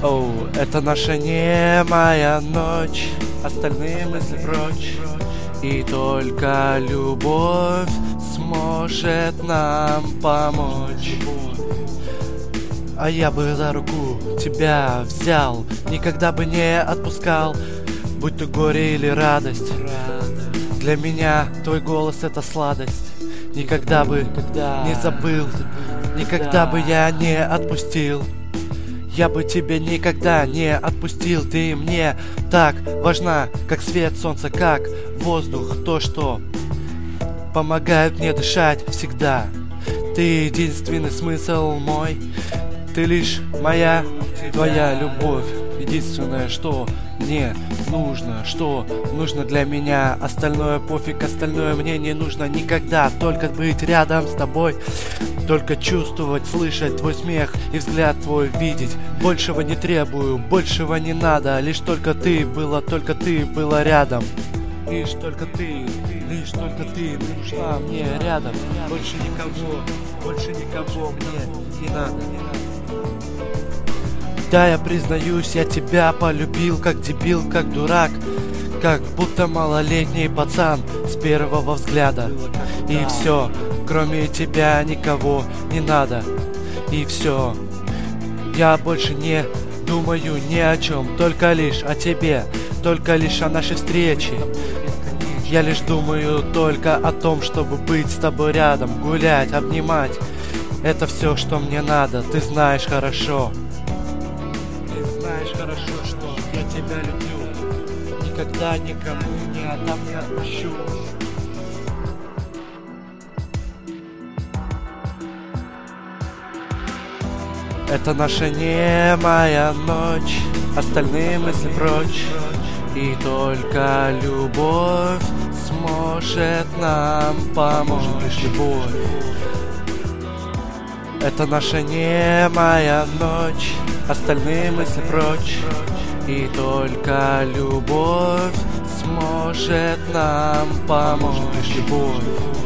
Оу, это наша немая ночь, остальные мысли прочь. И только любовь сможет нам помочь. А я бы за руку тебя взял, никогда бы не отпускал, будь то горе или радость. Для меня твой голос — это сладость. Никогда бы не забыл, никогда бы я не отпустил. Я бы тебя никогда не отпустил. Ты мне так важна, как свет солнца, как воздух, то, что помогает мне дышать всегда. Ты единственный смысл мой, ты лишь моя, твоя любовь. Единственное, что мне нужно, что нужно для меня. Остальное пофиг, остальное мне не нужно никогда. Только быть рядом с тобой, только чувствовать, слышать твой смех и взгляд твой видеть. Большего не требую, большего не надо. Лишь только ты была рядом. Лишь только ты нужна мне рядом. Больше никого мне не надо. Да, я признаюсь, я тебя полюбил, как дебил, как дурак, как будто малолетний пацан с первого взгляда. И все, кроме тебя никого не надо. И все, я больше не думаю ни о чем, только лишь о тебе, только лишь о нашей встрече. Я лишь думаю только о том, чтобы быть с тобой рядом, гулять, обнимать. Это все, что мне надо, ты знаешь хорошо. Что я тебя люблю, никогда никому не отдам, не отпущу. Это наша немая ночь, остальные мысли прочь. И только любовь сможет нам помочь. Лишь любовь. Это наша немая ночь, остальные мысли прочь. И только любовь сможет нам помочь. Лишь любовь.